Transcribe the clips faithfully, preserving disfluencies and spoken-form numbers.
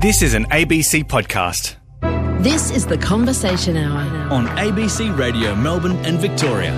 This is an A B C podcast. This is the Conversation Hour on A B C Radio Melbourne and Victoria.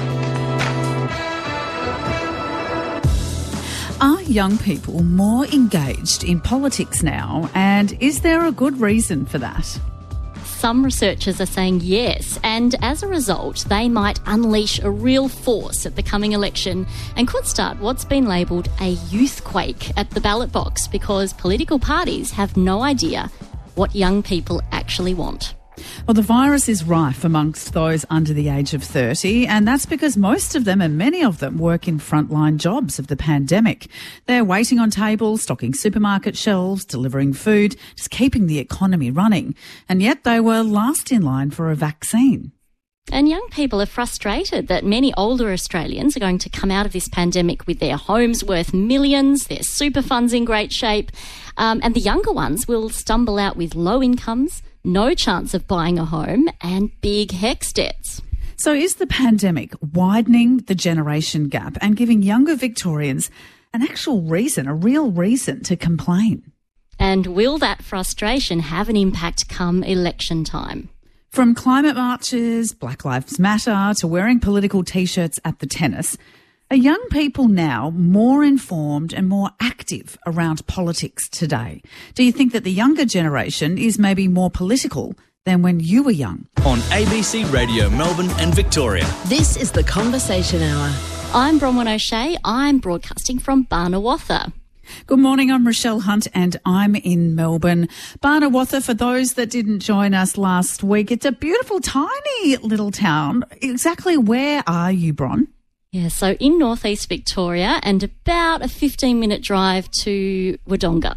Are young people more engaged in politics now, and is there a good reason for that? Some researchers are saying yes, and as a result, they might unleash a real force at the coming election and could start what's been labelled a youthquake at the ballot box because political parties have no idea what young people actually want. Well, the virus is rife amongst those under the age of thirty, and that's because most of them, and many of them, work in frontline jobs of the pandemic. They're waiting on tables, stocking supermarket shelves, delivering food, just keeping the economy running. And yet they were last in line for a vaccine. And young people are frustrated that many older Australians are going to come out of this pandemic with their homes worth millions, their super funds in great shape, um, and the younger ones will stumble out with low incomes, no chance of buying a home, and big HECS debts. So is the pandemic widening the generation gap and giving younger Victorians an actual reason, a real reason to complain? And will that frustration have an impact come election time? From climate marches, Black Lives Matter, to wearing political T-shirts at the tennis, are young people now more informed and more active around politics today? Do you think that the younger generation is maybe more political than when you were young? On A B C Radio Melbourne and Victoria. This is the Conversation Hour. I'm Bronwyn O'Shea. I'm broadcasting from Barnawartha. Good morning, I'm Rochelle Hunt and I'm in Melbourne. Barnawartha, for those that didn't join us last week, it's a beautiful, tiny little town. Exactly where are you, Bron? Yeah, so in northeast Victoria and about a fifteen-minute drive to Wodonga.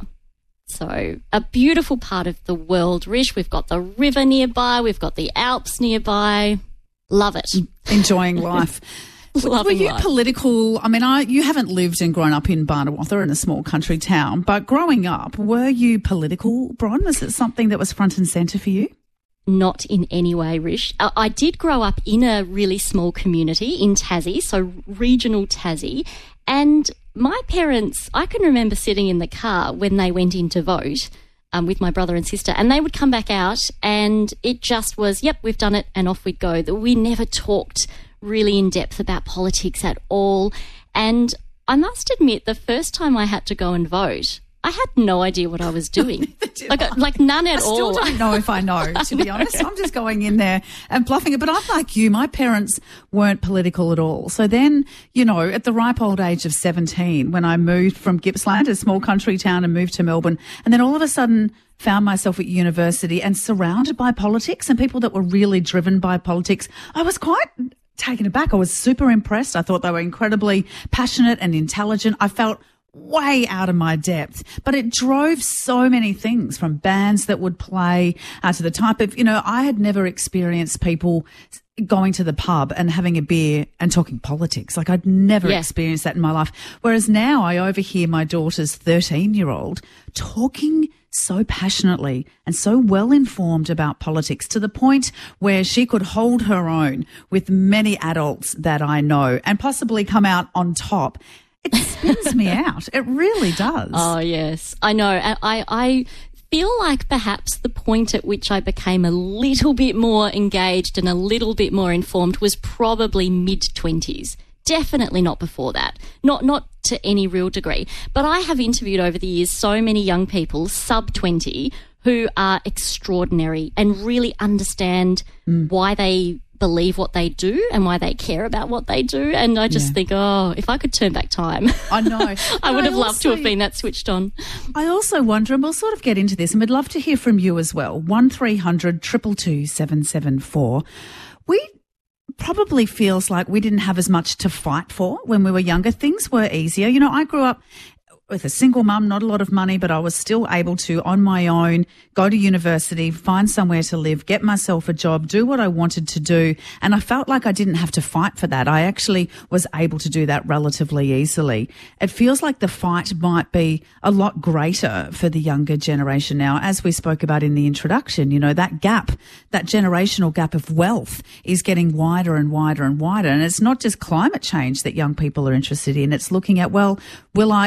So a beautiful part of the world, Rish. We've got the river nearby, we've got the Alps nearby. Love it. Enjoying life. Were you life. political? I mean, I, you haven't lived and grown up in Barnawartha in a small country town, but growing up, were you political, Bron? Was it something that was front and centre for you? Not in any way, Rish. Uh, I did grow up in a really small community in Tassie, so regional Tassie, and my parents, I can remember sitting in the car when they went in to vote um, with my brother and sister, and they would come back out and it just was, yep, we've done it, and off we'd go. We never talked really in depth about politics at all. And I must admit, the first time I had to go and vote, I had no idea what I was doing. like, like none at I all. I still don't know if I know, to be honest. I'm just going in there and bluffing it. But I'm like you. My parents weren't political at all. So then, you know, at the ripe old age of seventeen, when I moved from Gippsland, a small country town, and moved to Melbourne, and then all of a sudden found myself at university and surrounded by politics and people that were really driven by politics, I was quite taken aback. I was super impressed. I thought they were incredibly passionate and intelligent. I felt way out of my depth, but it drove so many things, from bands that would play uh, to the type of, you know, I had never experienced people going to the pub and having a beer and talking politics. Like, I'd never yeah. experienced that in my life. Whereas now I overhear my daughter's thirteen-year-old talking so passionately and so well informed about politics, to the point where she could hold her own with many adults that I know and possibly come out on top. It spins me out. It really does. Oh, yes. I know. I, I feel like perhaps the point at which I became a little bit more engaged and a little bit more informed was probably mid-twenties. Definitely not before that. Not not to any real degree. But I have interviewed over the years so many young people, sub twenty, who are extraordinary and really understand mm. why they believe what they do and why they care about what they do. And I just yeah. think, oh, if I could turn back time. I know. I would I have also, loved to have been that switched on. I also wonder, and we'll sort of get into this, and we'd love to hear from you as well. one three hundred two two two seven seven four. We probably feels like we didn't have as much to fight for when we were younger. Things were easier. You know, I grew up with a single mum, not a lot of money, but I was still able to, on my own, go to university, find somewhere to live, get myself a job, do what I wanted to do. And I felt like I didn't have to fight for that. I actually was able to do that relatively easily. It feels like the fight might be a lot greater for the younger generation now. As we spoke about in the introduction, you know, that gap, that generational gap of wealth is getting wider and wider and wider. And it's not just climate change that young people are interested in. It's looking at, well, will I, if I do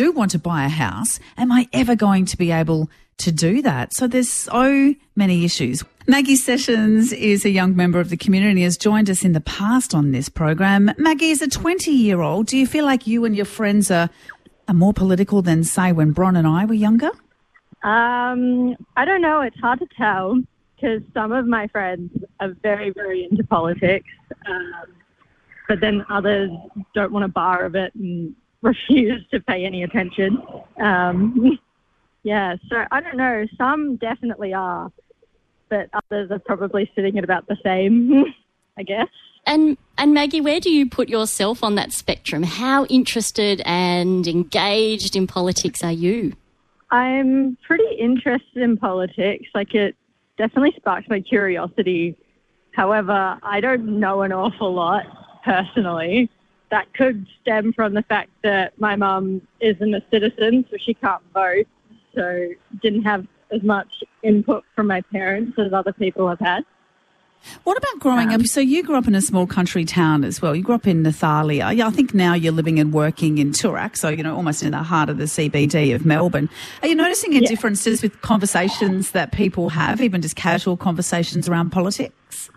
do want to buy a house, am I ever going to be able to do that? So there's so many issues. Maggie Sessions is a young member of the community and has joined us in the past on this program. Maggie, as a twenty-year-old, do you feel like you and your friends are, are more political than, say, when Bron and I were younger? Um, I don't know. It's hard to tell because some of my friends are very, very into politics, um, but then others don't want a bar of it and refuse to pay any attention. Um, yeah, so I don't know. Some definitely are, but others are probably sitting at about the same, I guess. And and Maggie, where do you put yourself on that spectrum? How interested and engaged in politics are you? I'm pretty interested in politics. Like, it definitely sparked my curiosity. However, I don't know an awful lot personally. That could stem from the fact that my mum isn't a citizen, so she can't vote. So didn't have as much input from my parents as other people have had. What about growing um, up? So you grew up in a small country town as well. You grew up in Nathalia. Yeah, I think now you're living and working in Toorak, so, you know, almost in the heart of the C B D of Melbourne. Are you noticing any yeah. differences with conversations that people have, even just casual conversations around politics?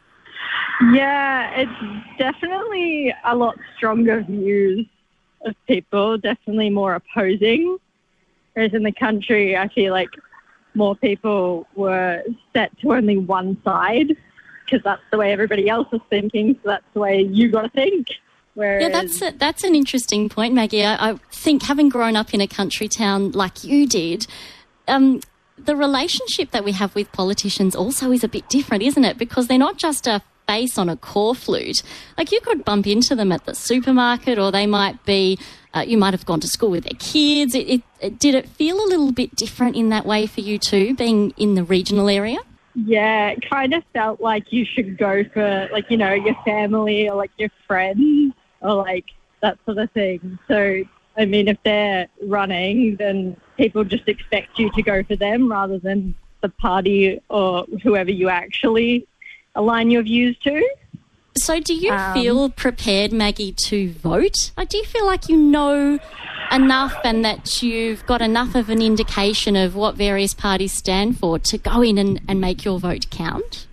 Yeah, it's definitely a lot stronger views of people, definitely more opposing. Whereas in the country, I feel like more people were set to only one side because that's the way everybody else is thinking, so that's the way you got to think. Whereas... Yeah, that's a, that's an interesting point, Maggie. I, I think having grown up in a country town like you did, um, the relationship that we have with politicians also is a bit different, isn't it? Because they're not just a face on a core flute. Like, you could bump into them at the supermarket, or they might be, uh, you might have gone to school with their kids. It, it, it, did it feel a little bit different in that way for you too, being in the regional area? Yeah, it kind of felt like you should go for, like, you know, your family or, like, your friends or, like, that sort of thing. So, I mean, if they're running, then people just expect you to go for them rather than the party or whoever you actually align your views to. So do you um, feel prepared, Maggie, to vote? Like, do you feel like you know enough and that you've got enough of an indication of what various parties stand for to go in and, and make your vote count?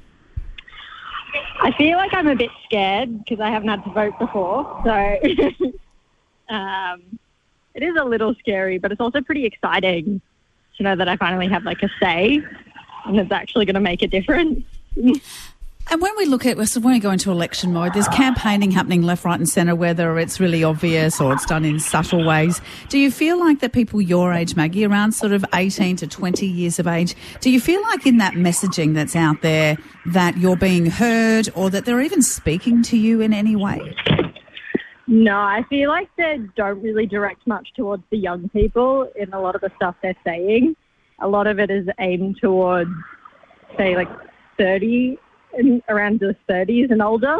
I feel like I'm a bit scared because I haven't had to vote before. So um, it is a little scary, but it's also pretty exciting to know that I finally have, like, a say and it's actually going to make a difference. And when we look at, so when we go into election mode, there's campaigning happening left, right and centre, whether it's really obvious or it's done in subtle ways. Do you feel like that people your age, Maggie, around sort of eighteen to twenty years of age, do you feel like in that messaging that's out there that you're being heard or that they're even speaking to you in any way? No, I feel like they don't really direct much towards the young people in a lot of the stuff they're saying. A lot of it is aimed towards, say, like thirty in around the thirties and older.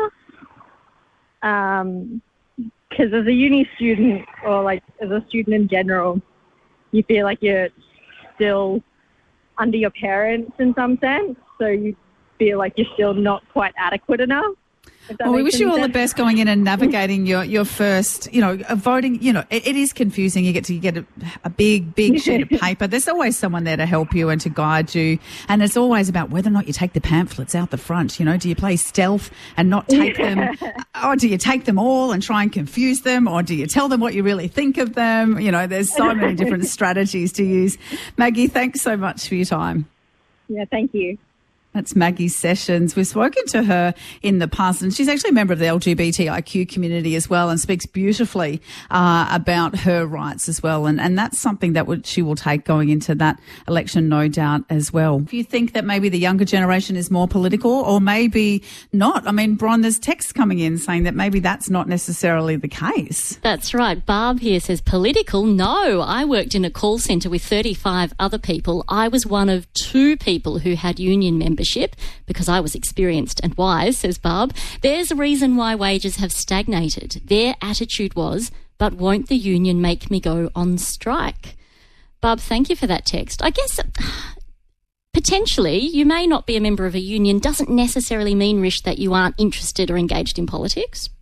Um, because as a uni student or like as a student in general, you feel like you're still under your parents in some sense. So you feel like you're still not quite adequate enough. Well, we wish you all sense. the best going in and navigating your, your first, you know, voting. You know, it, it is confusing. You get to you get a, a big, big sheet of paper. There's always someone there to help you and to guide you. And it's always about whether or not you take the pamphlets out the front. You know, do you play stealth and not take yeah. them? Or do you take them all and try and confuse them? Or do you tell them what you really think of them? You know, there's so many different strategies to use. Maggie, thanks so much for your time. Yeah, thank you. That's Maggie Sessions. We've spoken to her in the past, and she's actually a member of the L G B T I Q community as well, and speaks beautifully uh, about her rights as well. And, and that's something that would, she will take going into that election, no doubt, as well. If you think that maybe the younger generation is more political, or maybe not. I mean, Bron, there's texts coming in saying that maybe that's not necessarily the case. That's right. Barb here says, political? No. I worked in a call centre with thirty-five other people. I was one of two people who had union membership because I was experienced and wise, says Barb. There's a reason why wages have stagnated. Their attitude was, but won't the union make me go on strike? Barb, thank you for that text. I guess potentially you may not be a member of a union doesn't necessarily mean, Rish, that you aren't interested or engaged in politics.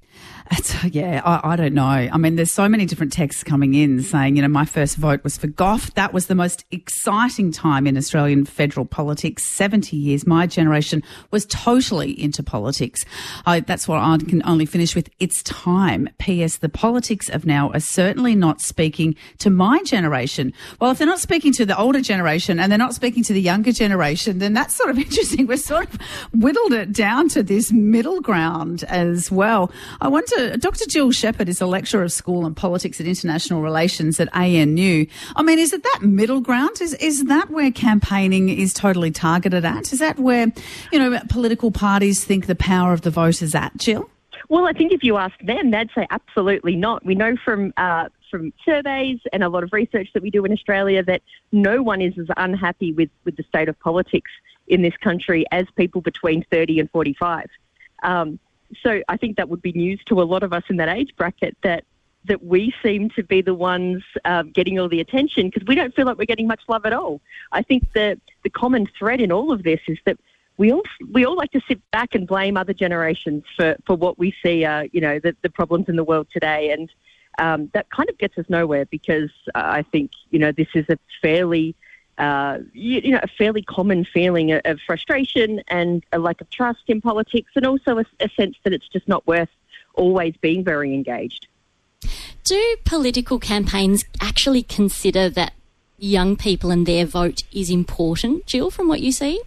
It's, yeah, I, I don't know. I mean, there's so many different texts coming in saying, you know, my first vote was for Gough. That was the most exciting time in Australian federal politics. seventy years. My generation was totally into politics. I, that's what I can only finish with. It's time. P S. The politics of now are certainly not speaking to my generation. Well, if they're not speaking to the older generation and they're not speaking to the younger generation, then that's sort of interesting. We've sort of whittled it down to this middle ground as well. I want to Doctor Jill Shepherd is a lecturer of school and politics and international relations at A N U. I mean, is it that middle ground? Is is that where campaigning is totally targeted at? Is that where, you know, political parties think the power of the vote is at, Jill? Well, I think if you ask them, they'd say absolutely not. We know from uh, from surveys and a lot of research that we do in Australia that no one is as unhappy with, with the state of politics in this country as people between thirty and forty-five. Um, So I think that would be news to a lot of us in that age bracket that that we seem to be the ones um, getting all the attention because we don't feel like we're getting much love at all. I think the the common thread in all of this is that we all we all like to sit back and blame other generations for, for what we see, uh, you know, the, the problems in the world today, and um, that kind of gets us nowhere because uh, I think you know this is a fairly Uh, you, you know, a fairly common feeling of, of frustration and a lack of trust in politics, and also a, a sense that it's just not worth always being very engaged. Do political campaigns actually consider that young people and their vote is important, Jill, from what you see?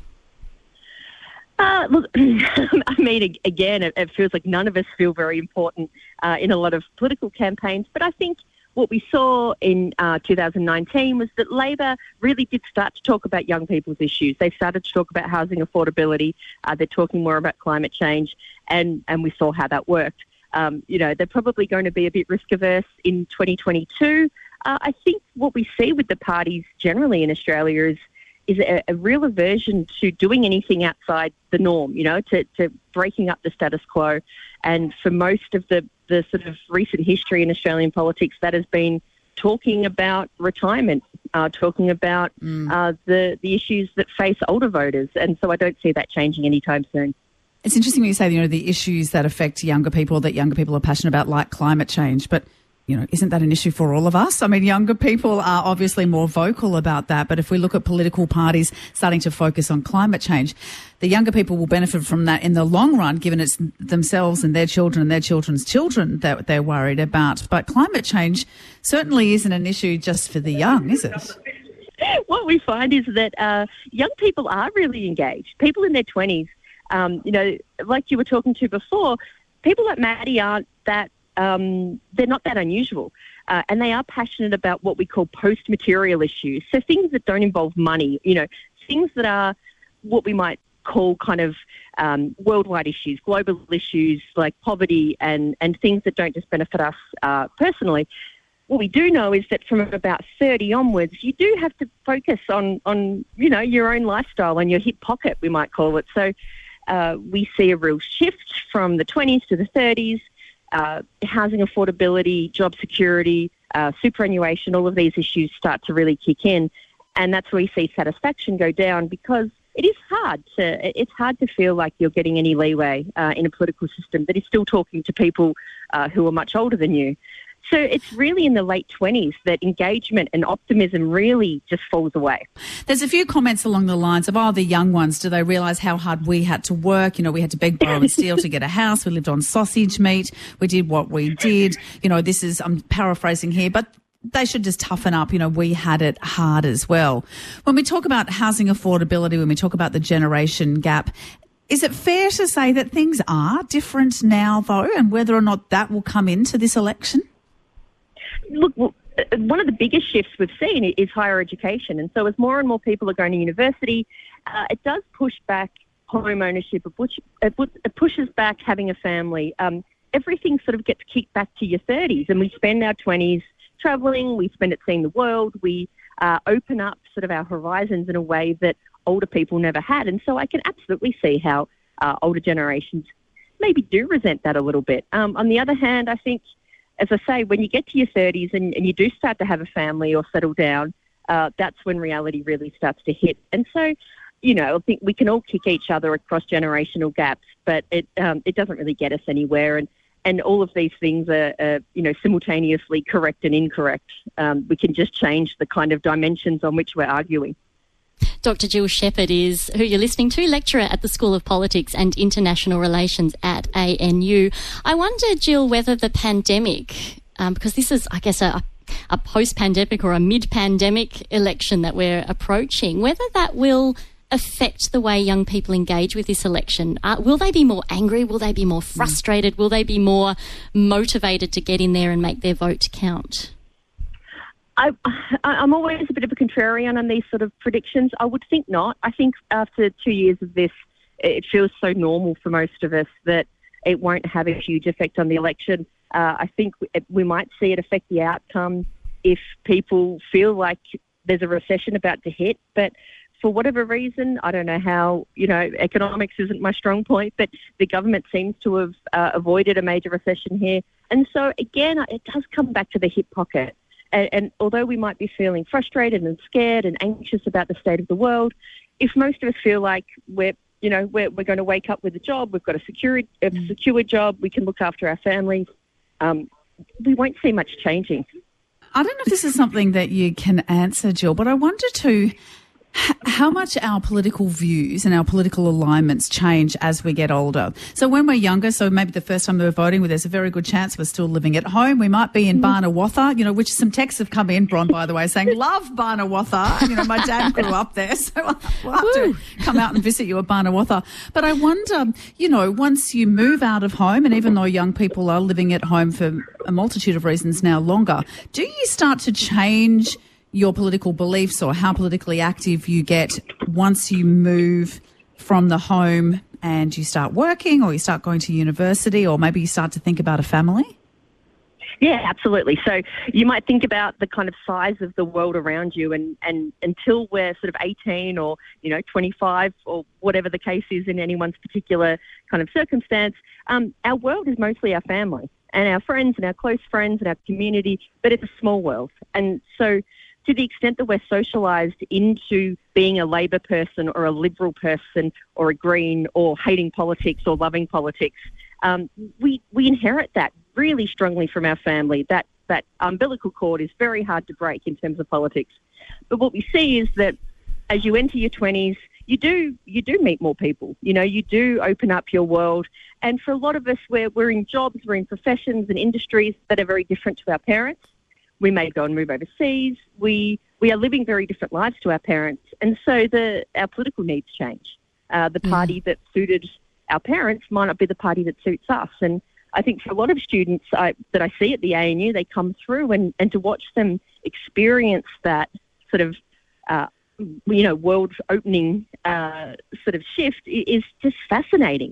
Uh, look, I mean, again, it, it feels like none of us feel very important uh, in a lot of political campaigns, but I think what we saw in uh, two thousand nineteen was that Labor really did start to talk about young people's issues. They started to talk about housing affordability. Uh, they're talking more about climate change, and, and we saw how that worked. Um, you know, they're probably going to be a bit risk-averse in twenty twenty-two. Uh, I think what we see with the parties generally in Australia is is a, a real aversion to doing anything outside the norm, you know, to, to breaking up the status quo. And for most of the, the sort of recent history in Australian politics, that has been talking about retirement, uh, talking about mm. uh, the, the issues that face older voters. And so I don't see that changing anytime soon. It's interesting when you say, you know, the issues that affect younger people, that younger people are passionate about, like climate change, but you know, isn't that an issue for all of us? I mean, younger people are obviously more vocal about that, but if we look at political parties starting to focus on climate change, the younger people will benefit from that in the long run, given it's themselves and their children and their children's children that they're worried about. But climate change certainly isn't an issue just for the young, is it? What we find is that uh, young people are really engaged. People in their twenties, um, you know, like you were talking to before, people like Maddie aren't that Um, they're not that unusual, uh, and they are passionate about what we call post-material issues. So things that don't involve money, you know, things that are what we might call kind of um, worldwide issues, global issues like poverty and, and things that don't just benefit us uh, personally. What we do know is that from about thirty onwards, you do have to focus on, on you know, your own lifestyle and your hip pocket, we might call it. So uh, we see a real shift from the twenties to the thirties. Uh, housing affordability, job security, uh, superannuation, all of these issues start to really kick in. And that's where we see satisfaction go down because it is hard to it's hard to feel like you're getting any leeway uh, in a political system that is still talking to people uh, who are much older than you. So it's really in the late twenties that engagement and optimism really just falls away. There's a few comments along the lines of, oh, the young ones, do they realise how hard we had to work? You know, we had to beg, borrow and steal to get a house. We lived on sausage meat. We did what we did. You know, this is, I'm paraphrasing here, but they should just toughen up. You know, we had it hard as well. When we talk about housing affordability, when we talk about the generation gap, is it fair to say that things are different now, though, and whether or not that will come into this election? Look, one of the biggest shifts we've seen is higher education. And so as more and more people are going to university, uh, it does push back home ownership. It pushes back having a family. Um, everything sort of gets kicked back to your thirties, and we spend our twenties travelling, we spend it seeing the world, we uh, open up sort of our horizons in a way that older people never had. And so I can absolutely see how uh, older generations maybe do resent that a little bit. Um, on the other hand, I think, as I say, when you get to your thirties and, and you do start to have a family or settle down, uh, that's when reality really starts to hit. And so, you know, I think we can all kick each other across generational gaps, but it um, it doesn't really get us anywhere. And, and all of these things are, are, you know, simultaneously correct and incorrect. Um, we can just change the kind of dimensions on which we're arguing. Doctor Jill Shepherd is who you're listening to, lecturer at the School of Politics and International Relations at A N U. I wonder, Jill, whether the pandemic, um, because this is, I guess, a, a post-pandemic or a mid-pandemic election that we're approaching, whether that will affect the way young people engage with this election. Uh, will they be more angry? Will they be more frustrated? Will they be more motivated to get in there and make their vote count? I, I'm always a bit of a contrarian on these sort of predictions. I would think not. I think after two years of this, it feels so normal for most of us that it won't have a huge effect on the election. Uh, I think we might see it affect the outcome if people feel like there's a recession about to hit. But for whatever reason, I don't know how, you know, economics isn't my strong point, but the government seems to have uh, avoided a major recession here. And so, again, it does come back to the hip pocket. And, and although we might be feeling frustrated and scared and anxious about the state of the world, if most of us feel like we're, you know, we're, we're going to wake up with a job, we've got a secure, a secure job, we can look after our families, um, we won't see much changing. I don't know if this is something that you can answer, Jill, but I wonder too, how much our political views and our political alignments change as we get older. So when we're younger, so maybe the first time we were voting, well, there's a very good chance we're still living at home. We might be in Barnawatha, you know, which some texts have come in, Bron, by the way, saying, love Barnawatha. You know, my dad grew up there, so we'll have to come out and visit you at Barnawatha. But I wonder, you know, once you move out of home, and even though young people are living at home for a multitude of reasons now longer, do you start to change your political beliefs or how politically active you get once you move from the home and you start working, or you start going to university, or maybe you start to think about a family? Yeah, absolutely. So you might think about the kind of size of the world around you, and, and until we're sort of eighteen or, you know, twenty-five or whatever the case is in anyone's particular kind of circumstance, um, our world is mostly our family and our friends and our close friends and our community, but it's a small world. And so to the extent that we're socialised into being a Labor person or a Liberal person or a Green or hating politics or loving politics, um, we, we inherit that really strongly from our family. That, that umbilical cord is very hard to break in terms of politics. But what we see is that as you enter your twenties, you do you do meet more people. You know, you do open up your world. And for a lot of us, we're, we're in jobs, we're in professions and industries that are very different to our parents. We may go and move overseas. We we are living very different lives to our parents, and so the our political needs change. Uh, the party mm. that suited our parents might not be the party that suits us. And I think for a lot of students I, that I see at the A N U, they come through, and, and to watch them experience that sort of uh, you know world-opening uh, sort of shift is just fascinating.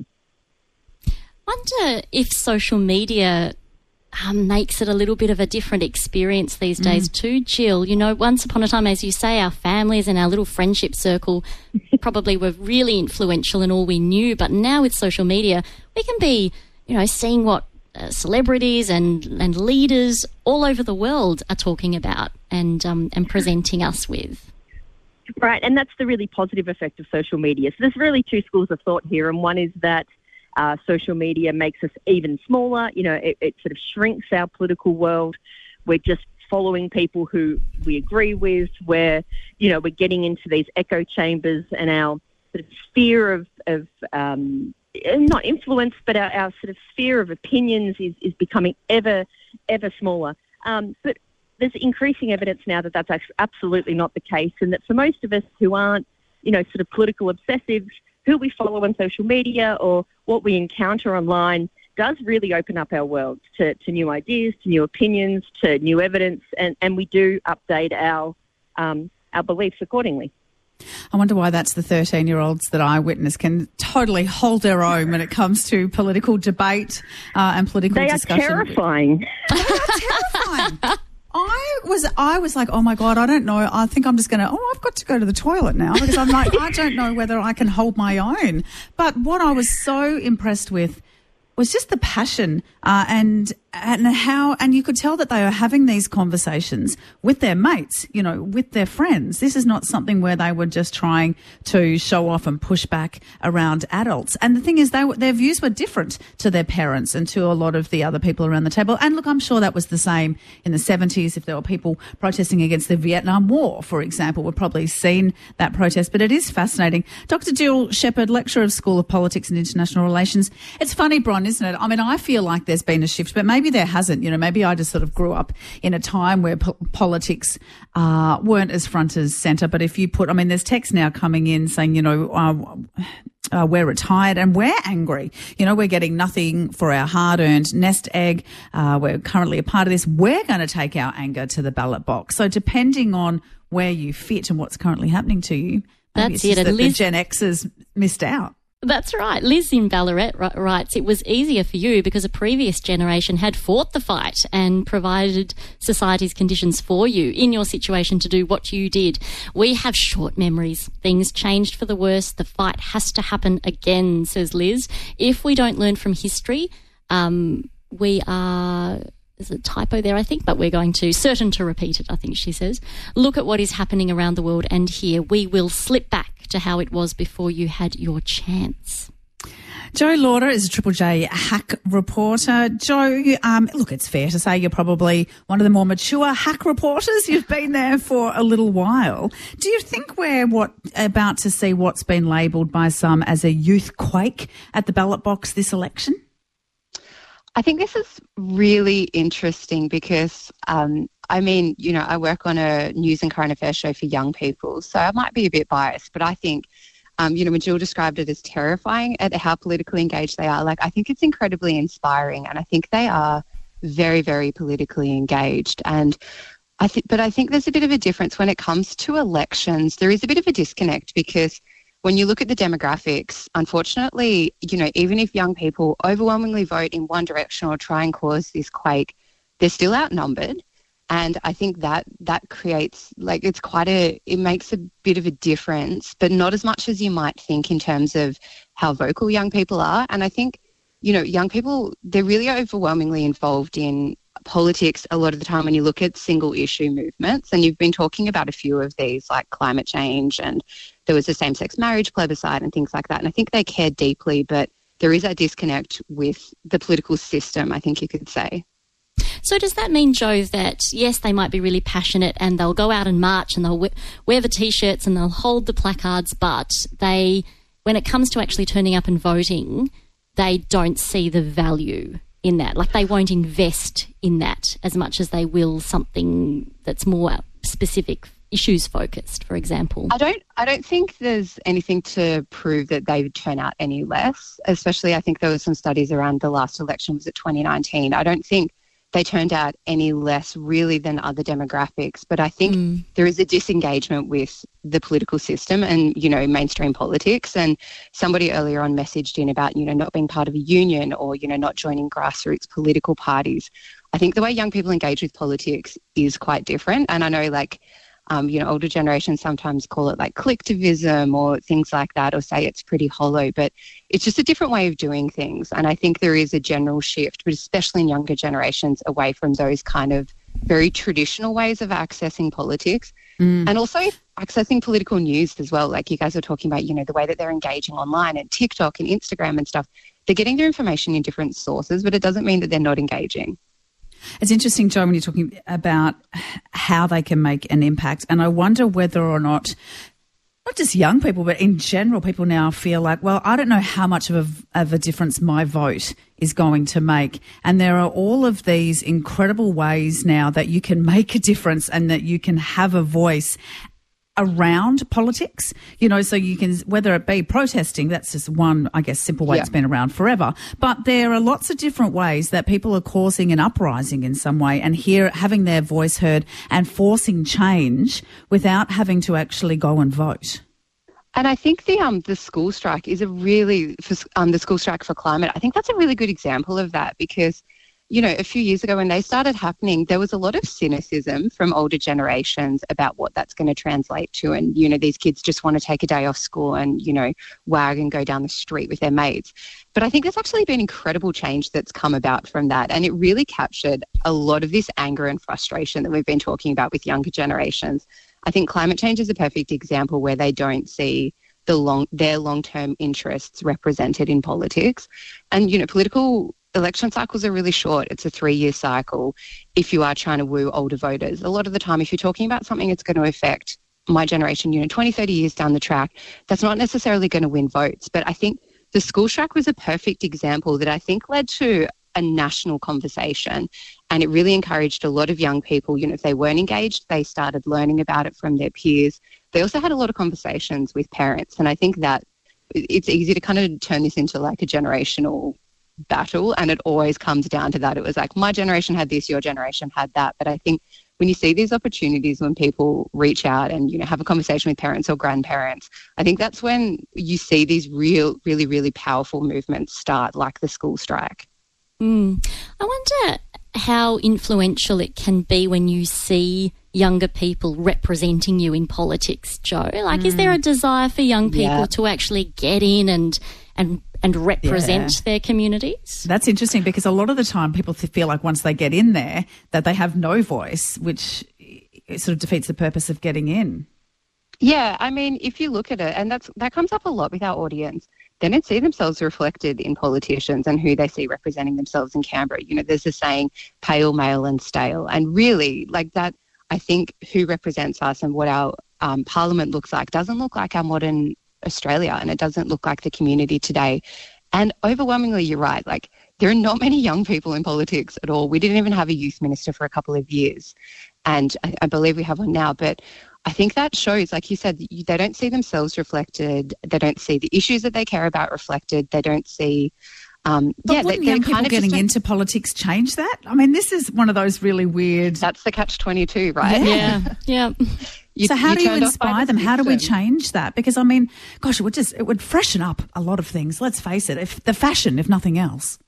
Wonder if social media Um, makes it a little bit of a different experience these days mm. too, Jill. You know, once upon a time, as you say, our families and our little friendship circle probably were really influential in all we knew. But now with social media, we can be, you know, seeing what uh, celebrities and, and leaders all over the world are talking about and um, and presenting us with. Right, and that's the really positive effect of social media. So there's really two schools of thought here, and one is that Uh, social media makes us even smaller. You know, it, it sort of shrinks our political world. We're just following people who we agree with. We're, you know, we're getting into these echo chambers, and our sort of sphere of, of um, not influence, but our, our sort of sphere of opinions is, is becoming ever, ever smaller. Um, but there's increasing evidence now that that's absolutely not the case, and that for most of us who aren't, you know, sort of political obsessives, who we follow on social media or what we encounter online does really open up our world to, to new ideas, to new opinions, to new evidence, and, and we do update our um, our beliefs accordingly. I wonder why that's the thirteen-year-olds that I witness can totally hold their own when it comes to political debate uh, and political they discussion. They are terrifying. They are terrifying. I was, I was like, oh my God, I don't know. I think I'm just going to, oh, I've got to go to the toilet now, because I'm like, I don't know whether I can hold my own. But what I was so impressed with was just the passion uh, and and how, and you could tell that they are having these conversations with their mates, you know, with their friends. This is not something where they were just trying to show off and push back around adults. And the thing is, they their views were different to their parents and to a lot of the other people around the table. And look, I'm sure that was the same in the seventies. If there were people protesting against the Vietnam War, for example, we've probably seen that protest. But it is fascinating. Doctor Jill Shepherd, lecturer of School of Politics and International Relations. It's funny, Bron, isn't it? I mean, I feel like there's been a shift, but maybe there hasn't. You know, maybe I just sort of grew up in a time where po- politics uh, weren't as front as centre. But if you put, I mean, there's texts now coming in saying, you know, uh, uh, we're retired and we're angry. You know, we're getting nothing for our hard-earned nest egg. Uh, we're currently a part of this. We're going to take our anger to the ballot box. So depending on where you fit and what's currently happening to you, maybe that's it's just it. that Liz- the Gen Xers missed out. That's right. Liz in Ballarat writes, it was easier for you because a previous generation had fought the fight and provided society's conditions for you in your situation to do what you did. We have short memories. Things changed for the worse. The fight has to happen again, says Liz. If we don't learn from history, um, we are... There's a typo there, I think, but we're going to, certain to repeat it, I think she says. Look at what is happening around the world, and here we will slip back to how it was before you had your chance. Jo Lauder is a Triple J hack reporter. Jo, um, look, it's fair to say you're probably one of the more mature hack reporters. You've been there for a little while. Do you think we're what about to see what's been labelled by some as a youth quake at the ballot box this election? I think this is really interesting because, um, I mean, you know, I work on a news and current affairs show for young people, so I might be a bit biased, but I think, um, you know, when Jill described it as terrifying at how politically engaged they are, like, I think it's incredibly inspiring, and I think they are very, very politically engaged. And I think, but I think there's a bit of a difference when it comes to elections. There is a bit of a disconnect because when you look at the demographics, unfortunately, you know, even if young people overwhelmingly vote in one direction or try and cause this quake, they're still outnumbered. And I think that that creates, like, it's quite a, it makes a bit of a difference, but not as much as you might think in terms of how vocal young people are. And I think, you know, young people, they're really overwhelmingly involved in politics a lot of the time when you look at single issue movements, and you've been talking about a few of these, like climate change, and there was a same-sex marriage plebiscite and things like that. And I think they care deeply, but there is a disconnect with the political system, I think you could say. So does that mean, Jo, that yes, they might be really passionate and they'll go out and march and they'll wear the T-shirts and they'll hold the placards, but they, when it comes to actually turning up and voting, they don't see the value in that? Like, they won't invest in that as much as they will something that's more specific, issues focused, for example. I don't I don't think there's anything to prove that they would turn out any less, especially I think there were some studies around the last election, was it twenty nineteen? I don't think they turned out any less really than other demographics, but I think mm. there is a disengagement with the political system and, you know, mainstream politics. And somebody earlier on messaged in about, you know, not being part of a union or, you know, not joining grassroots political parties. I think the way young people engage with politics is quite different. And I know, like, Um, you know, older generations sometimes call it like clicktivism or things like that, or say it's pretty hollow, but it's just a different way of doing things. And I think there is a general shift, but especially in younger generations, away from those kind of very traditional ways of accessing politics. Mm. And also accessing political news as well. Like you guys were talking about, you know, the way that they're engaging online and TikTok and Instagram and stuff. They're getting their information in different sources, but it doesn't mean that they're not engaging. It's interesting, Jo, when you're talking about how they can make an impact. And I wonder whether or not, not just young people, but in general, people now feel like, well, I don't know how much of a, of a difference my vote is going to make. And there are all of these incredible ways now that you can make a difference and that you can have a voice around politics, you know, so you can, whether it be protesting, that's just one, I guess, simple way. Yeah. It's been around forever. But there are lots of different ways that people are causing an uprising in some way and here having their voice heard and forcing change without having to actually go and vote. And I think the um the school strike is a really, for, um the school strike for climate, I think that's a really good example of that, because you know, a few years ago when they started happening, there was a lot of cynicism from older generations about what that's going to translate to. And, you know, these kids just want to take a day off school and, you know, wag and go down the street with their mates. But I think there's actually been incredible change that's come about from that. And it really captured a lot of this anger and frustration that we've been talking about with younger generations. I think climate change is a perfect example where they don't see the long their long-term interests represented in politics. And, you know, political election cycles are really short. It's a three-year cycle if you are trying to woo older voters. A lot of the time, if you're talking about something that's going to affect my generation, you know, twenty, thirty years down the track, that's not necessarily going to win votes. But I think the school strike was a perfect example that I think led to a national conversation, and it really encouraged a lot of young people. You know, if they weren't engaged, they started learning about it from their peers. They also had a lot of conversations with parents, and I think that it's easy to kind of turn this into like a generational battle, and it always comes down to that. It was like, my generation had this, your generation had that. But I think when you see these opportunities, when people reach out and, you know, have a conversation with parents or grandparents, I think that's when you see these real, really, really powerful movements start, like the school strike. Mm. I wonder how influential it can be when you see younger people representing you in politics, Jo. Like, mm. is there a desire for young people yeah. to actually get in and and and represent yeah. their communities? That's interesting, because a lot of the time people feel like once they get in there that they have no voice, which sort of defeats the purpose of getting in. Yeah, I mean, if you look at it, and that's that comes up a lot with our audience, they don't see themselves reflected in politicians and who they see representing themselves in Canberra. You know, there's a saying, pale, male and stale. And really, like that, I think who represents us and what our um, parliament looks like doesn't look like our modern Australia, and it doesn't look like the community today. And overwhelmingly, you're right, like there are not many young people in politics at all. We didn't even have a youth minister for a couple of years, and I, I believe we have one now. But I think that shows, like you said, they don't see themselves reflected. They don't see the issues that they care about reflected. They don't see... Um, but yeah, wouldn't they, young kind people of getting into politics change that? I mean, this is one of those really weird... That's the catch twenty-two, right? Yeah, yeah. You, so how do you turned off by inspire the them? How do we system. change that? Because, I mean, gosh, it would just, it would freshen up a lot of things. Let's face it, if the fashion, if nothing else.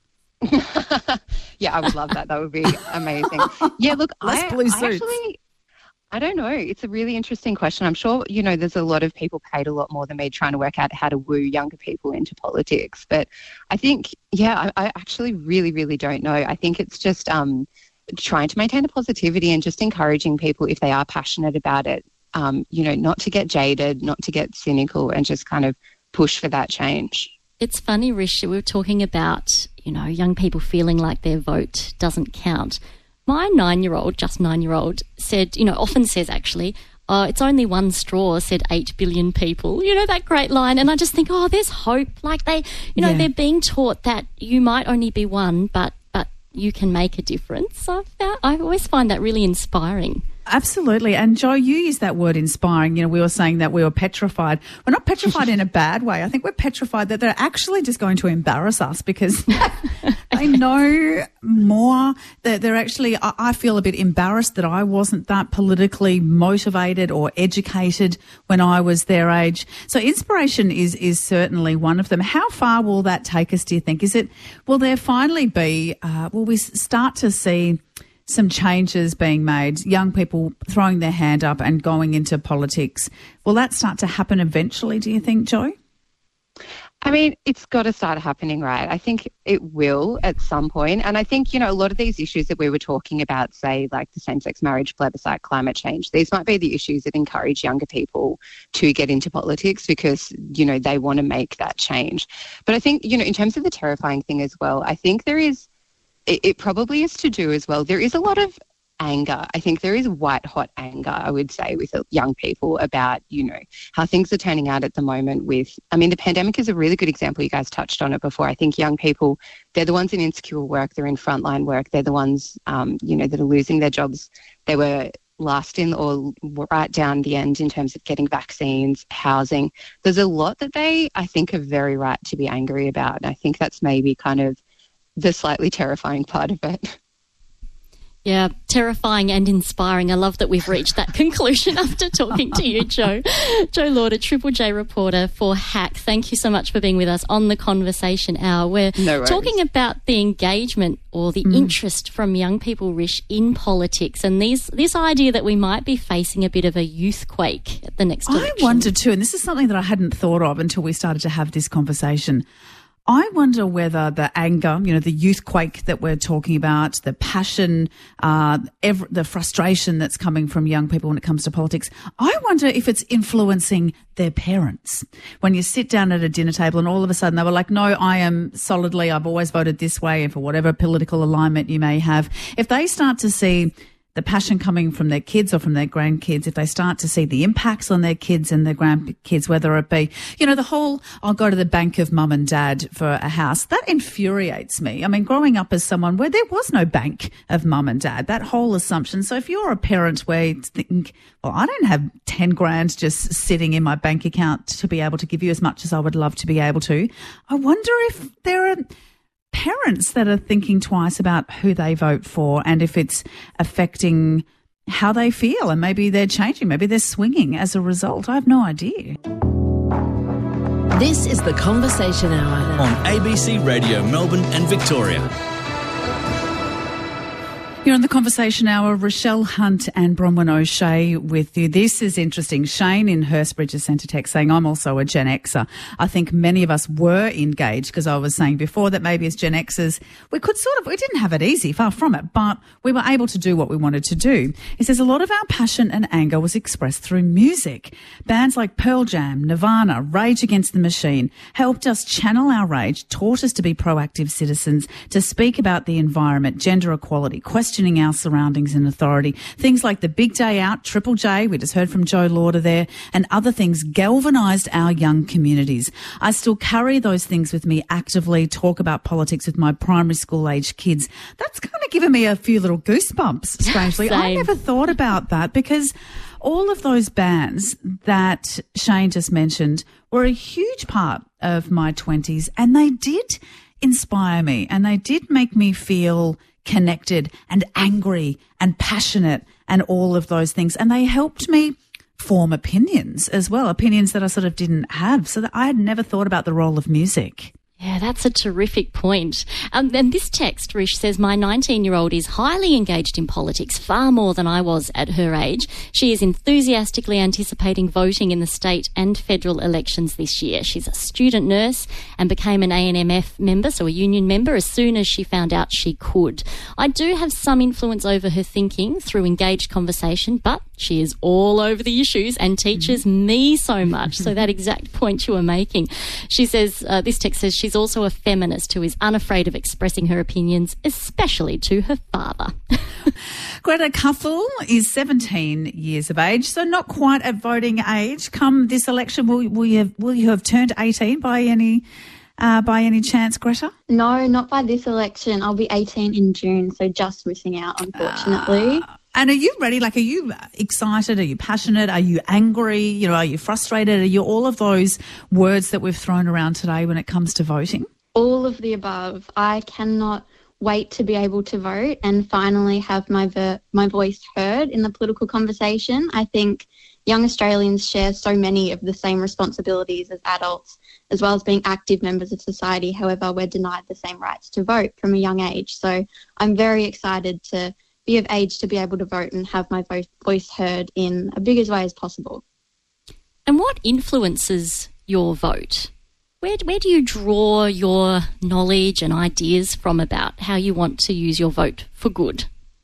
Yeah, I would love that. That would be amazing. Yeah, look, Less I, blue I suits. actually... I don't know. It's a really interesting question. I'm sure, you know, there's a lot of people paid a lot more than me trying to work out how to woo younger people into politics. But I think, yeah, I, I actually really, really don't know. I think it's just um, trying to maintain the positivity and just encouraging people, if they are passionate about it, um, you know, not to get jaded, not to get cynical, and just kind of push for that change. It's funny, Rish, we were talking about, you know, young people feeling like their vote doesn't count. My nine-year-old, just nine-year-old, said, you know, often says actually, oh, it's only one straw, said eight billion people. You know, that great line. And I just think, oh, there's hope. Like they, you know, Yeah. they're being taught that you might only be one, but but you can make a difference. So I, found, I always find that really inspiring. Absolutely. And Jo, you used that word inspiring. You know, we were saying that we were petrified. We're not petrified in a bad way. I think we're petrified that they're actually just going to embarrass us because they know more. They're, they're actually, I, I feel a bit embarrassed that I wasn't that politically motivated or educated when I was their age. So inspiration is, is certainly one of them. How far will that take us, do you think? Is it, will there finally be, uh, will we start to see some changes being made, young people throwing their hand up and going into politics? Will that start to happen eventually, do you think, Jo? I mean, it's got to start happening, right? I think it will at some point. And I think, you know, a lot of these issues that we were talking about, say, like the same-sex marriage, plebiscite, climate change, these might be the issues that encourage younger people to get into politics because, you know, they want to make that change. But I think, you know, in terms of the terrifying thing as well, I think there is, it, it probably is to do as well. There is a lot of anger. I think there is white hot anger, I would say, with young people about, you know, how things are turning out at the moment with, I mean, the pandemic is a really good example. You guys touched on it before. I think young people, they're the ones in insecure work. They're in frontline work. They're the ones, um, you know, that are losing their jobs. They were last in or right down the end in terms of getting vaccines, housing. There's a lot that they, I think, are very right to be angry about. And I think that's maybe kind of the slightly terrifying part of it. Yeah, terrifying and inspiring. I love that we've reached that conclusion after talking to you, Jo. Jo Lauder, Triple J reporter for Hack. Thank you so much for being with us on the Conversation Hour. We're no talking about the engagement or the mm. interest from young people, Rish, in politics, and these this idea that we might be facing a bit of a youth quake at the next election. I wondered too, and this is something that I hadn't thought of until we started to have this conversation. I wonder whether the anger, you know, the youth quake that we're talking about, the passion, uh, ever, the frustration that's coming from young people when it comes to politics, I wonder if it's influencing their parents. When you sit down at a dinner table and all of a sudden they were like, no, I am solidly, I've always voted this way, and for whatever political alignment you may have, if they start to see the passion coming from their kids or from their grandkids, if they start to see the impacts on their kids and their grandkids, whether it be, you know, the whole, I'll go to the bank of mum and dad for a house, that infuriates me. I mean, growing up as someone where there was no bank of mum and dad, that whole assumption. So if you're a parent where you think, well, I don't have ten grand just sitting in my bank account to be able to give you as much as I would love to be able to, I wonder if there are parents that are thinking twice about who they vote for and if it's affecting how they feel, and maybe they're changing, maybe they're swinging as a result. I have no idea. This is the Conversation Hour on A B C Radio Melbourne and Victoria. You're on the Conversation Hour. Rochelle Hunt and Bronwyn O'Shea with you. This is interesting. Shane in Hurstbridge has sent a text saying, I'm also a Gen Xer. I think many of us were engaged, because I was saying before that maybe as Gen Xers, we could sort of, we didn't have it easy, far from it, but we were able to do what we wanted to do. He says a lot of our passion and anger was expressed through music. Bands like Pearl Jam, Nirvana, Rage Against the Machine helped us channel our rage, taught us to be proactive citizens, to speak about the environment, gender equality, questioning our surroundings and authority. Things like the Big Day Out, Triple J, we just heard from Jo Lauder there, and other things galvanised our young communities. I still carry those things with me actively, talk about politics with my primary school age kids. That's kind of given me a few little goosebumps, strangely. Same. I never thought about that, because all of those bands that Shane just mentioned were a huge part of my twenties, and they did inspire me, and they did make me feel connected and angry and passionate and all of those things. And they helped me form opinions as well, opinions that I sort of didn't have. So that I had never thought about the role of music. Yeah, that's a terrific point. Um, and this text, Rish, says, my nineteen-year-old is highly engaged in politics, far more than I was at her age. She is enthusiastically anticipating voting in the state and federal elections this year. She's a student nurse and became an A N M F member, so a union member, as soon as she found out she could. I do have some influence over her thinking through engaged conversation, but she is all over the issues and teaches mm-hmm. me so much. So that exact point you were making. She says, uh, this text says she's also a feminist who is unafraid of expressing her opinions, especially to her father. Greta Cuthell is seventeen years of age, so not quite at voting age. Come this election, will, will, you, have, will you have turned eighteen by any uh, by any chance, Greta? No, not by this election. I'll be eighteen in June, so just missing out, unfortunately. Uh, and are you ready? Like, are you excited? Are you passionate? Are you angry? You know, are you frustrated? Are you all of those words that we've thrown around today when it comes to voting? All of the above. I cannot wait to be able to vote and finally have my ver- my voice heard in the political conversation. I think young Australians share so many of the same responsibilities as adults, as well as being active members of society. However, we're denied the same rights to vote from a young age. So I'm very excited to be of age to be able to vote and have my vo- voice heard in a big as way as possible. And what influences your vote? Where, where do you draw your knowledge and ideas from about how you want to use your vote for good?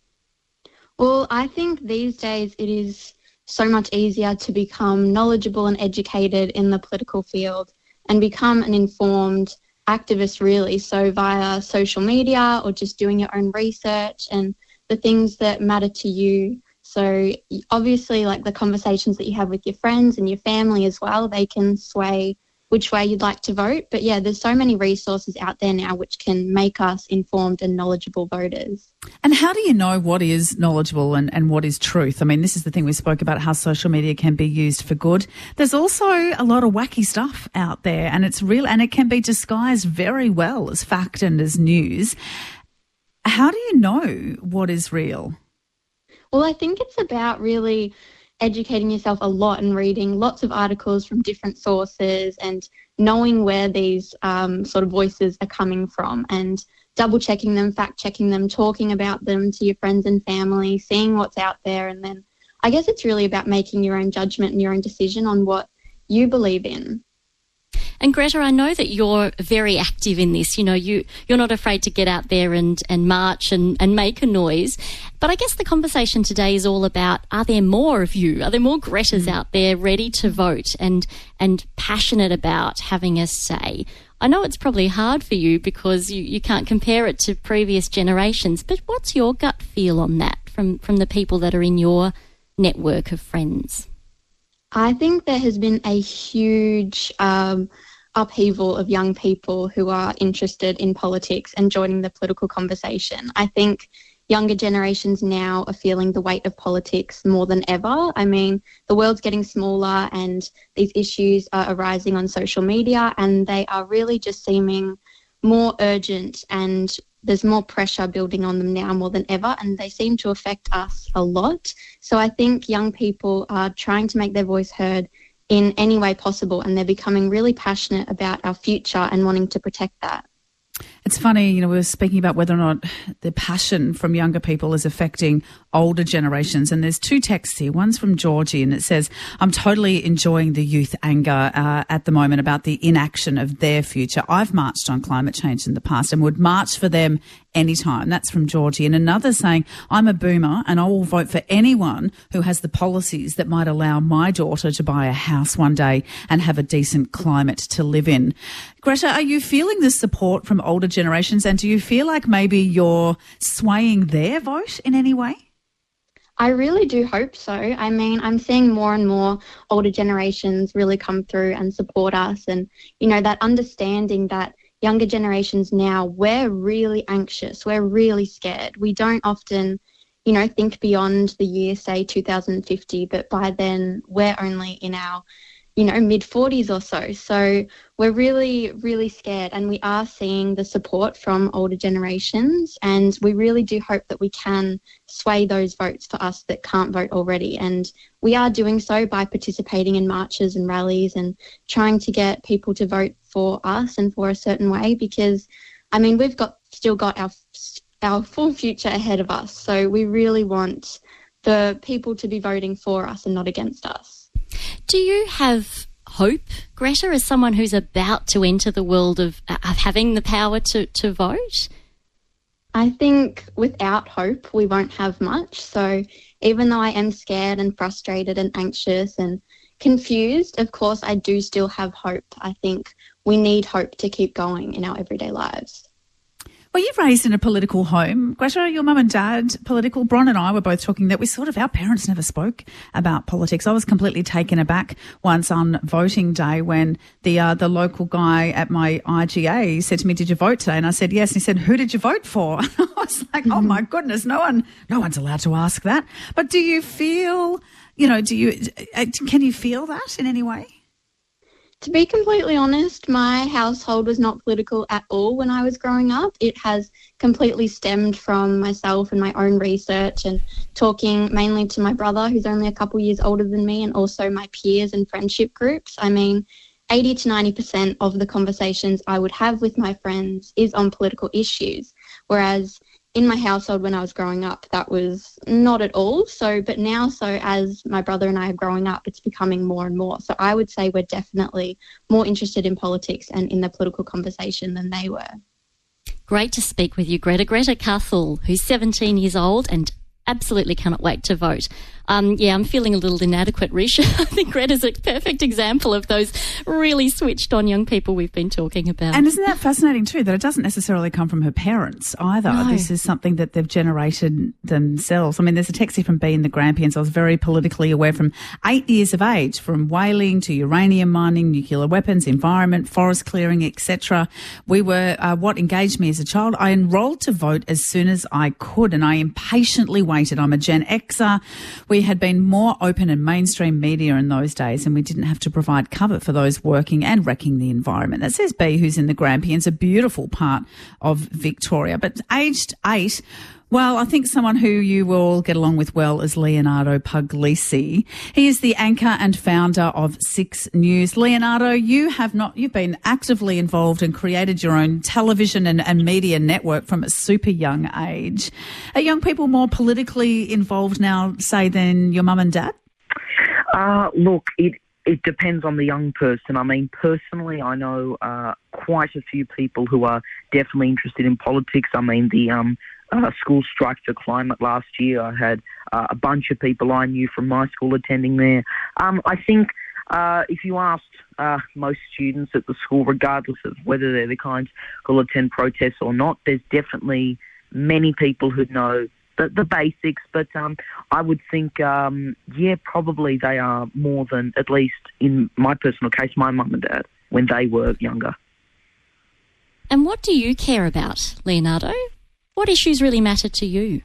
Well, I think these days it is so much easier to become knowledgeable and educated in the political field and become an informed activist, really. So via social media or just doing your own research and the things that matter to you. So obviously, like the conversations that you have with your friends and your family as well, they can sway which way you'd like to vote. But yeah, there's so many resources out there now which can make us informed and knowledgeable voters. And how do you know what is knowledgeable and, and what is truth? I mean, this is the thing we spoke about, how social media can be used for good. There's also a lot of wacky stuff out there, and it's real, and it can be disguised very well as fact and as news. How do you know what is real? Well, I think it's about really educating yourself a lot and reading lots of articles from different sources and knowing where these um, sort of voices are coming from and double checking them, fact checking them, talking about them to your friends and family, seeing what's out there. And then I guess it's really about making your own judgment and your own decision on what you believe in. And Greta, I know that you're very active in this. You know, you, you're not afraid to get out there and, and march and, and make a noise. But I guess the conversation today is all about, are there more of you? Are there more Gretas out there ready to vote and, and passionate about having a say? I know it's probably hard for you because you, you can't compare it to previous generations, but what's your gut feel on that from, from the people that are in your network of friends? I think there has been a huge um, upheaval of young people who are interested in politics and joining the political conversation. I think younger generations now are feeling the weight of politics more than ever. I mean, the world's getting smaller and these issues are arising on social media and they are really just seeming more urgent and there's more pressure building on them now more than ever, and they seem to affect us a lot. So I think young people are trying to make their voice heard in any way possible, and they're becoming really passionate about our future and wanting to protect that. It's funny, you know, we were speaking about whether or not the passion from younger people is affecting older generations. And there's two texts here. One's from Georgie and it says, I'm totally enjoying the youth anger uh, at the moment about the inaction of their future. I've marched on climate change in the past and would march for them anytime. That's from Georgie. And another saying, I'm a boomer and I will vote for anyone who has the policies that might allow my daughter to buy a house one day and have a decent climate to live in. Greta, are you feeling the support from older generations and do you feel like maybe you're swaying their vote in any way? I really do hope so. I mean, I'm seeing more and more older generations really come through and support us and, you know, that understanding that younger generations now, we're really anxious, we're really scared. We don't often, you know, think beyond the year, say, two thousand fifty, but by then we're only in our, you know, mid forties or so. So we're really, really scared and we are seeing the support from older generations and we really do hope that we can sway those votes for us that can't vote already. And we are doing so by participating in marches and rallies and trying to get people to vote for us and for a certain way because, I mean, we've got still got our our full future ahead of us. So we really want the people to be voting for us and not against us. Do you have hope, Greta, as someone who's about to enter the world of, of having the power to, to vote? I think without hope, we won't have much. So even though I am scared and frustrated and anxious and confused, of course, I do still have hope. I think we need hope to keep going in our everyday lives. Well, you're raised in a political home. Greta, your mum and dad, political. Bron and I were both talking that we sort of, our parents never spoke about politics. I was completely taken aback once on voting day when the uh, the local guy at my I G A said to me, did you vote today? And I said, yes. And he said, who did you vote for? And I was like, mm-hmm. oh my goodness, no one, no one's allowed to ask that. But do you feel, you know, do you, can you feel that in any way? To be completely honest, my household was not political at all when I was growing up. It has completely stemmed from myself and my own research and talking mainly to my brother, who's only a couple years older than me, and also my peers and friendship groups. I mean, eighty to ninety percent of the conversations I would have with my friends is on political issues, whereas in my household when I was growing up, that was not at all. So, but now, so as my brother and I are growing up, it's becoming more and more. So I would say we're definitely more interested in politics and in the political conversation than they were. Great to speak with you, Greta. Greta Cuthell, who's seventeen years old and absolutely cannot wait to vote. Um, yeah, I'm feeling a little inadequate, Rish. I think Greta's a perfect example of those really switched on young people we've been talking about. And isn't that fascinating too, that it doesn't necessarily come from her parents either. No. This is something that they've generated themselves. I mean, there's a text here from B in the Grampians. I was very politically aware from eight years of age, from whaling to uranium mining, nuclear weapons, environment, forest clearing, et cetera. We were, uh, what engaged me as a child. I enrolled to vote as soon as I could and I impatiently waited. I'm a Gen Xer. We we had been more open and mainstream media in those days, and we didn't have to provide cover for those working and wrecking the environment. That says B, who's in the Grampians, a beautiful part of Victoria. But aged eight, well, I think someone who you will get along with well is Leonardo Puglisi. He is the anchor and founder of Six News. Leonardo, you have not, you've been actively involved and created your own television and, and media network from a super young age. Are young people more politically involved now, say, than your mum and dad? Uh, look, it it depends on the young person. I mean, personally, I know uh, quite a few people who are definitely interested in politics. I mean, the um. Uh, school strike for climate last year. I had uh, a bunch of people I knew from my school attending there. Um, I think uh, if you asked uh, most students at the school, regardless of whether they're the kinds who'll attend protests or not, there's definitely many people who know the, the basics. But um, I would think, um, yeah, probably they are more than, at least in my personal case, my mum and dad, when they were younger. And what do you care about, Leonardo? What issues really matter to you?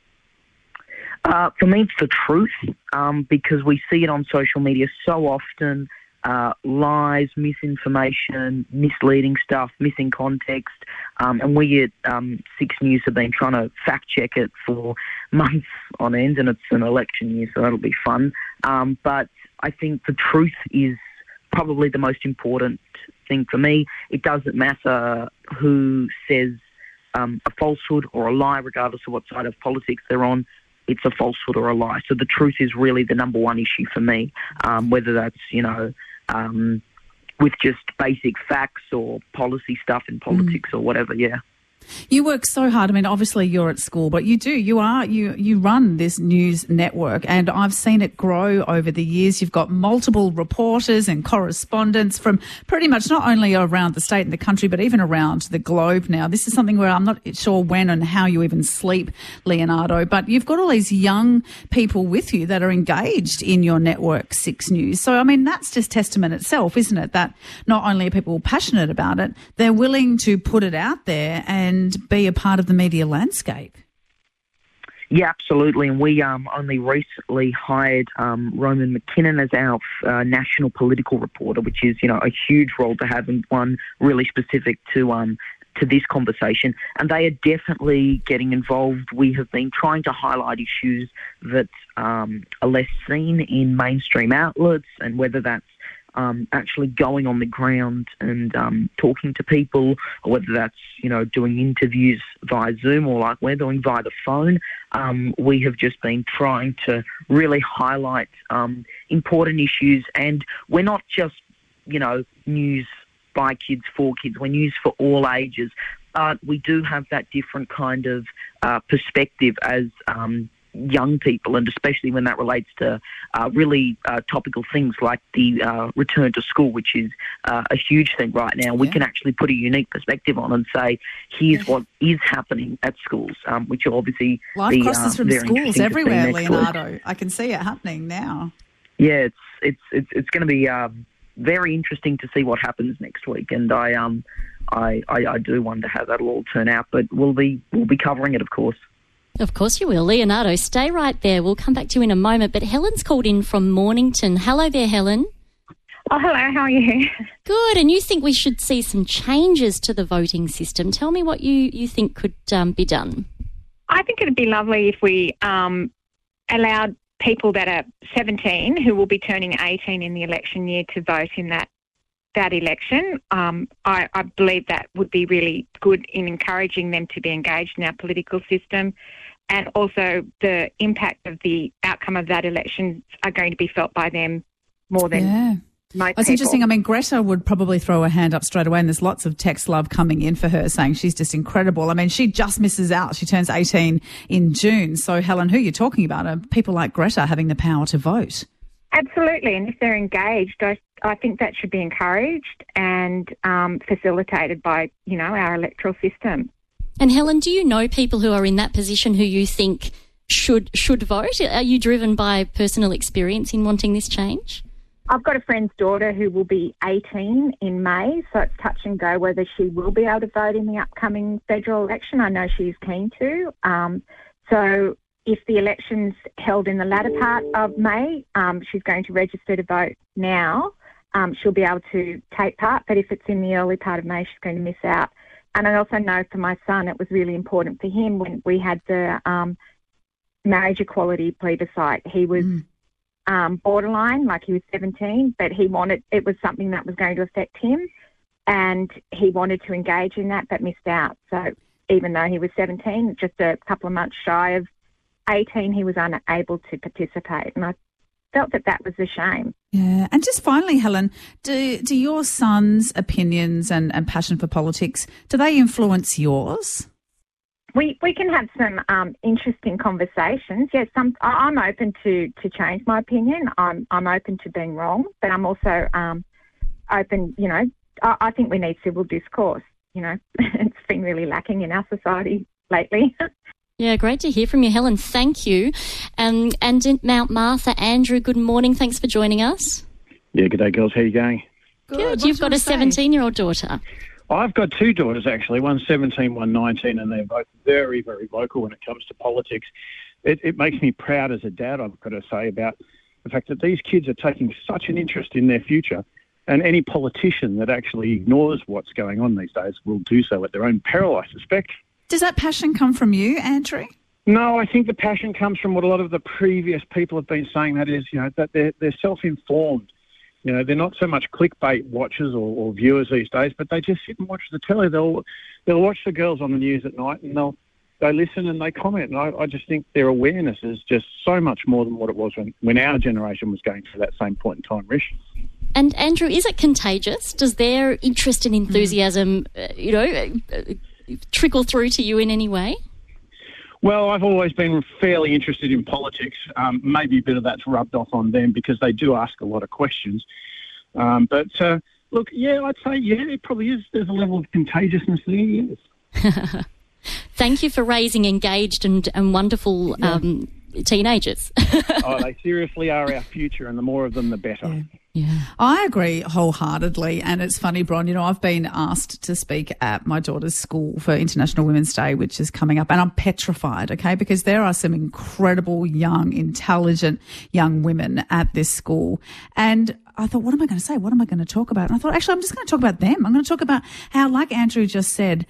Uh, for me, it's the truth, um, because we see it on social media so often, uh, lies, misinformation, misleading stuff, missing context, um, and we at um, Six News have been trying to fact-check it for months on end, and it's an election year, so that'll be fun. Um, but I think the truth is probably the most important thing for me. It doesn't matter who says Um, a falsehood or a lie, regardless of what side of politics they're on, it's a falsehood or a lie. So the truth is really the number one issue for me, um, whether that's, you know, um, with just basic facts or policy stuff in politics mm. or whatever, yeah. You work so hard. I mean, obviously you're at school, but you do, you are, you, you run this news network, and I've seen it grow over the years. You've got multiple reporters and correspondents from pretty much not only around the state and the country, but even around the globe now. This is something where I'm not sure when and how you even sleep, Leonardo, but you've got all these young people with you that are engaged in your network, Six News. So, I mean, that's just testament itself, isn't it? That not only are people passionate about it, they're willing to put it out there and and be a part of the media landscape. Yeah, absolutely. And we um, only recently hired um, Roman McKinnon as our uh, national political reporter, which is, you know, a huge role to have and one really specific to um, to this conversation. And they are definitely getting involved. We have been trying to highlight issues that um, are less seen in mainstream outlets, and whether that's Um, actually going on the ground and um, talking to people, or whether that's, you know, doing interviews via Zoom or like we're doing via the phone. Um, we have just been trying to really highlight um, important issues, and we're not just, you know, news by kids for kids. We're news for all ages, but we do have that different kind of uh, perspective as um young people, and especially when that relates to uh, really uh, topical things like the uh, return to school, which is uh, a huge thing right now. Yeah. We can actually put a unique perspective on and say, here's yeah. what is happening at schools, um, which will obviously Life be crosses uh, from very schools everywhere, Leonardo. Week. I can see it happening now. Yeah, it's it's it's, it's going to be uh, very interesting to see what happens next week, and I um I, I I do wonder how that'll all turn out, but we'll be we'll be covering it, of course. Of course you will. Leonardo, stay right there. We'll come back to you in a moment. But Helen's called in from Mornington. Hello there, Helen. Oh, hello. How are you? Good. And you think we should see some changes to the voting system. Tell me what you, you think could um, be done. I think it would be lovely if we um, allowed people that are seventeen who will be turning eighteen in the election year to vote in that that election. Um, I, I believe that would be really good in encouraging them to be engaged in our political system. And also the impact of the outcome of that election are going to be felt by them more than yeah. most It's people. interesting. I mean, Greta would probably throw her hand up straight away, and there's lots of text love coming in for her saying she's just incredible. I mean, she just misses out. She turns eighteen in June. So, Helen, who you're talking about are people like Greta having the power to vote. Absolutely, and if they're engaged, I, I think that should be encouraged and um, facilitated by, you know, our electoral system. And Helen, do you know people who are in that position who you think should should vote? Are you driven by personal experience in wanting this change? I've got a friend's daughter who will be eighteen in May, so it's touch and go whether she will be able to vote in the upcoming federal election. I know she's keen to. Um, so if the election's held in the latter part of May, um, she's going to register to vote now. Um, she'll be able to take part, but if it's in the early part of May, she's going to miss out. And I also know for my son, it was really important for him when we had the um, marriage equality plebiscite. He was mm. um, borderline, like he was seventeen, but he wanted, it was something that was going to affect him, and he wanted to engage in that, but missed out. So even though he was seventeen, just a couple of months shy of eighteen, he was unable to participate, and I felt that that was a shame. Yeah, and just finally, Helen, do do your son's opinions and, and passion for politics, do they influence yours? We we can have some um, interesting conversations. Yes, some, I'm open to, to change my opinion. I'm I'm open to being wrong, but I'm also um, open. You know, I, I think we need civil discourse. You know, it's been really lacking in our society lately. Yeah, great to hear from you, Helen. Thank you. Um, and in Mount Martha, Andrew, good morning. Thanks for joining us. Yeah, good day, girls. How are you going? Good. Good. You've got a seventeen-year-old daughter. I've got two daughters, actually. One's seventeen, one nineteen, and they're both very, very vocal when it comes to politics. It, it makes me proud as a dad, I've got to say, about the fact that these kids are taking such an interest in their future, and any politician that actually ignores what's going on these days will do so at their own peril, I suspect. Does that passion come from you, Andrew? No, I think the passion comes from what a lot of the previous people have been saying, that is, you know, that they're, they're self-informed. You know, they're not so much clickbait watchers or, or viewers these days, but they just sit and watch the telly. They'll they'll watch the girls on the news at night, and they'll they listen and they comment. And I, I just think their awareness is just so much more than what it was when, when our generation was going through that same point in time, Rish. And Andrew, is it contagious? Does their interest and enthusiasm, mm. uh, you know, uh, trickle through to you in any way? Well, I've always been fairly interested in politics. Um, maybe a bit of that's rubbed off on them because they do ask a lot of questions. Um, but, uh, look, yeah, I'd say, yeah, it probably is. There's a level of contagiousness there, yes. Thank you for raising engaged and, and wonderful yeah. um, teenagers. Oh, they seriously are our future, and the more of them, the better. Yeah. Yeah. I agree wholeheartedly, and it's funny, Bron, you know, I've been asked to speak at my daughter's school for International Women's Day, which is coming up, and I'm petrified, okay, because there are some incredible young, intelligent young women at this school, and I thought, what am I going to say? What am I going to talk about? And I thought, actually, I'm just going to talk about them. I'm going to talk about how, like Andrew just said,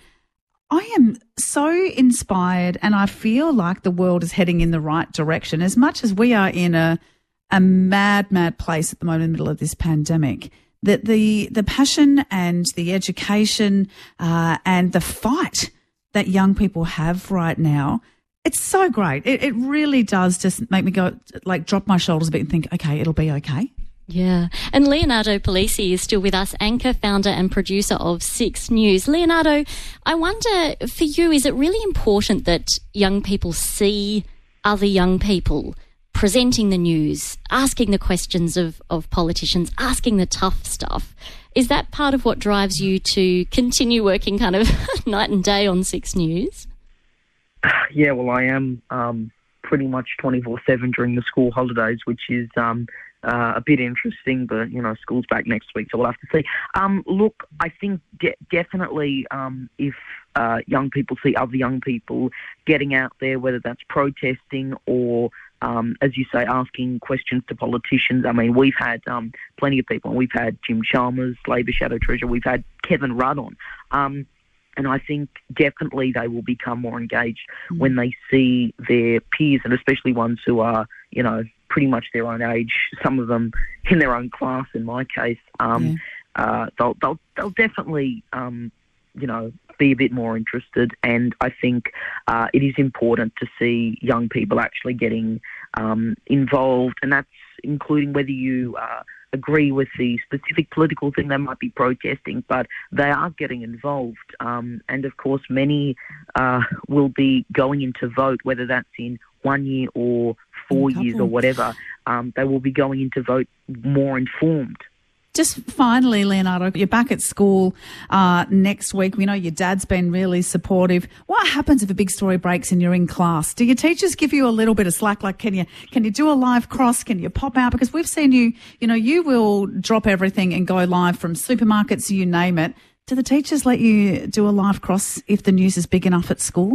I am so inspired, and I feel like the world is heading in the right direction. As much as we are in a a mad, mad place at the moment in the middle of this pandemic, that the the passion and the education uh, and the fight that young people have right now, it's so great. It, it really does just make me go, like, drop my shoulders a bit and think, okay, it'll be okay. Yeah. And Leonardo Polisi is still with us, anchor, founder and producer of Six News. Leonardo, I wonder, for you, is it really important that young people see other young people presenting the news, asking the questions of, of politicians, asking the tough stuff? Is that part of what drives you to continue working kind of night and day on Six News? Yeah, well, I am um, pretty much twenty-four seven during the school holidays, which is um, uh, a bit interesting, but, you know, school's back next week, so we'll have to see. Um, look, I think de- definitely um, if uh, young people see other young people getting out there, whether that's protesting or Um, as you say, asking questions to politicians. I mean, we've had um, plenty of people. We've had Jim Chalmers, Labor Shadow Treasurer. We've had Kevin Rudd on. Um, and I think definitely they will become more engaged mm. when they see their peers, and especially ones who are, you know, pretty much their own age, some of them in their own class, in my case. Um, yeah. uh, they'll, they'll, they'll definitely, um, you know, be a bit more interested, and I think uh, it is important to see young people actually getting um, involved, and that's including whether you uh, agree with the specific political thing they might be protesting, but they are getting involved. Um, and of course, many uh, will be going in to vote, whether that's in one year or four years or whatever. Um, they will be going in to vote more informed. Just finally, Leonardo, you're back at school uh, next week. We know your dad's been really supportive. What happens if a big story breaks and you're in class? Do your teachers give you a little bit of slack? Like, can you can you do a live cross? Can you pop out? Because we've seen you, you know, you will drop everything and go live from supermarkets, you name it. Do the teachers let you do a live cross if the news is big enough at school?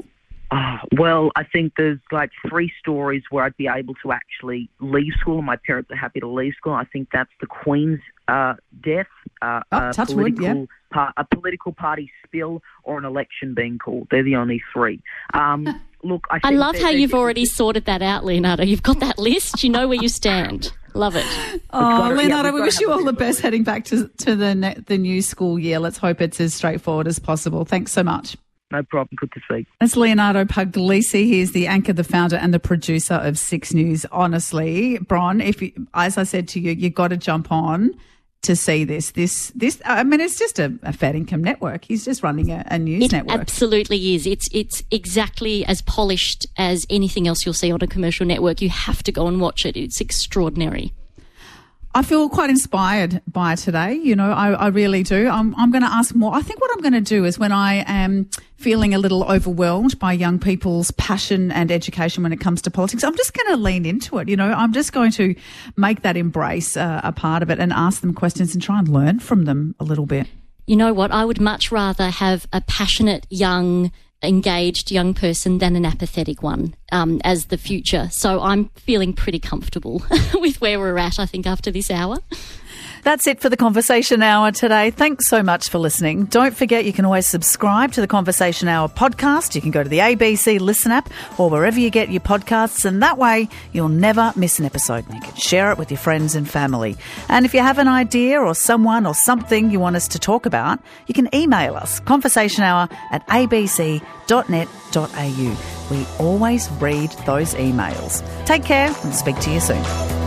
Oh, well, I think there's like three stories where I'd be able to actually leave school and my parents are happy to leave school. I think that's the Queen's uh, death, uh, oh, a, touch political, wood, yeah. par- a political party spill, or an election being called. They're the only three. Um, look, I, I think love that- how that- you've already sorted that out, Leonardo. You've got that list. You know where you stand. Love it. Oh, gotta- Leonardo, yeah, we we've wish gotta you have all a the best heading back to, to the ne- the new school year. Let's hope it's as straightforward as possible. Thanks so much. No problem. Good to see. That's Leonardo Puglisi. He is the anchor, the founder and the producer of Six News. Honestly, Bron, if you, as I said to you, you've got to jump on to see this. This, this. I mean, it's just a, a Fat Income network. He's just running a, a news It network. absolutely is. It's it's exactly as polished as anything else you'll see on a commercial network. You have to go and watch it. It's extraordinary. I feel quite inspired by today. You know, I, I really do. I'm, I'm going to ask more. I think what I'm going to do is when I am feeling a little overwhelmed by young people's passion and education when it comes to politics, I'm just going to lean into it. You know, I'm just going to make that embrace uh, a part of it and ask them questions and try and learn from them a little bit. You know what? I would much rather have a passionate, young, engaged young person than an apathetic one um, as the future. So I'm feeling pretty comfortable with where we're at, I think, after this hour. That's it for the Conversation Hour today. Thanks so much for listening. Don't forget you can always subscribe to the Conversation Hour podcast. You can go to the A B C Listen app or wherever you get your podcasts, and that way you'll never miss an episode. And you can share it with your friends and family. And if you have an idea or someone or something you want us to talk about, you can email us, conversationhour at a b c dot net dot a u. We always read those emails. Take care and speak to you soon.